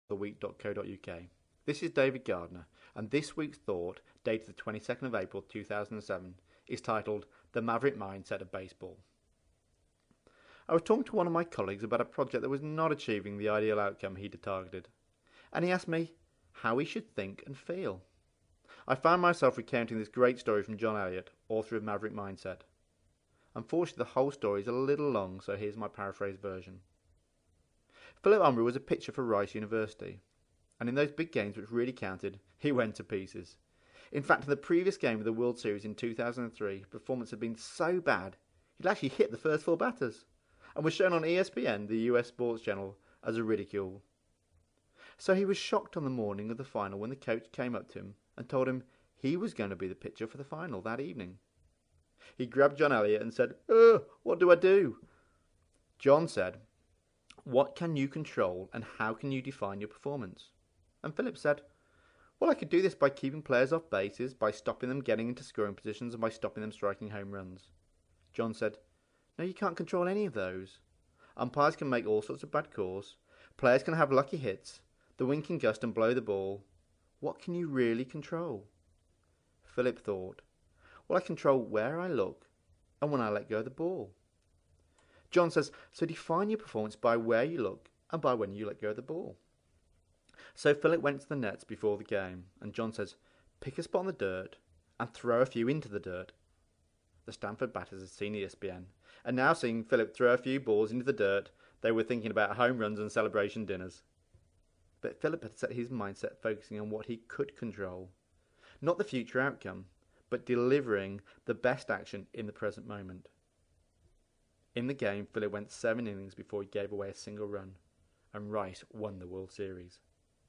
theweek.co.uk. This is David Gardner, and this week's thought, dated the 22nd of April 2007, is titled The Maverick Mindset of Baseball. I was talking to one of my colleagues about a project that was not achieving the ideal outcome he'd targeted, and he asked me how he should think and feel. I found myself recounting this great story from John Elliott, author of Maverick Mindset. Unfortunately, the whole story is a little long, so here's my paraphrased version. Philip Humber was a pitcher for Rice University, and in those big games which really counted, he went to pieces. In fact, in the previous game of the World Series in 2003, performance had been so bad, he'd actually hit the first four batters, and was shown on ESPN, the US sports channel, as a ridicule. So he was shocked on the morning of the final when the coach came up to him and told him he was going to be the pitcher for the final that evening. He grabbed John Elliott and said, what do I do? John said, what can you control and how can you define your performance? And Philip said, well, I could do this by keeping players off bases, by stopping them getting into scoring positions, and by stopping them striking home runs. John said, no, you can't control any of those. Umpires can make all sorts of bad calls. Players can have lucky hits. The wind can gust and blow the ball. What can you really control? Philip thought, well, I control where I look and when I let go of the ball. John says, so define your performance by where you look and by when you let go of the ball. So Philip went to the nets before the game, and John says, pick a spot on the dirt and throw a few into the dirt. The Stanford batters had seen ESPN, and now seeing Philip throw a few balls into the dirt, they were thinking about home runs and celebration dinners. But Philip had set his mindset focusing on what he could control, not the future outcome, but delivering the best action in the present moment. In the game, Philip went 7 innings before he gave away a single run, and Rice won the World Series.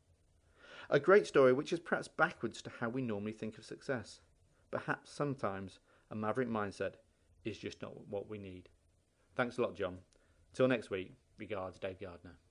A great story which is perhaps backwards to how we normally think of success. Perhaps sometimes a maverick mindset is just not what we need. Thanks a lot, John. Till next week, regards, Dave Gardner.